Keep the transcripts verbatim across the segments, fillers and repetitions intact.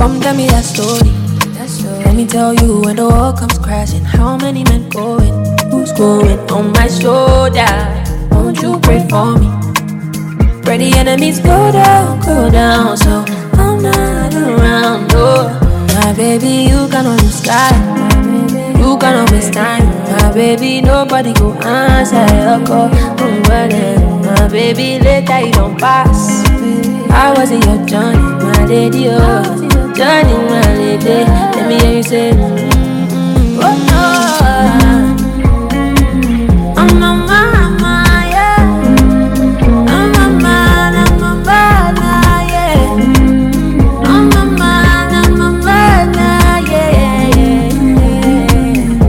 Come tell me that story. Let me tell you when the world comes crashing, how many men going? Who's going on my shoulder? Won't you pray for me? Pray the enemies go down, go down. So I'm not around, no. My baby, you cannot lose sky. You cannot waste time. My baby, nobody go answer your call. I'm running. My baby, later you don't pass. I was in your journey, my lady, oh. Journey, my lady. Let me hear you say, mm-hmm. Oh no, I'm a mama, yeah. I'm a man, I'm a man, yeah. I'm a man, I'm a man, yeah, yeah, yeah.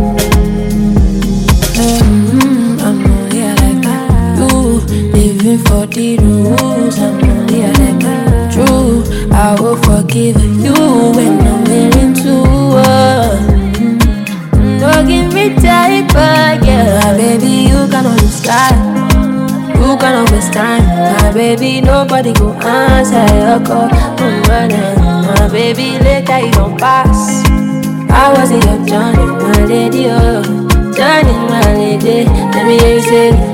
Mm-hmm. I'm only like that. You living for the rules. I'm only like that. True, I will forgive you when I'm willing to. Uh, no give me type, yeah. My baby, you cannot lose sky. You cannot waste time. My baby, nobody go answer your call. I'm running. My baby, later you don't pass. I was in your journey, my lady, oh. Journey, my lady. Let me hear you say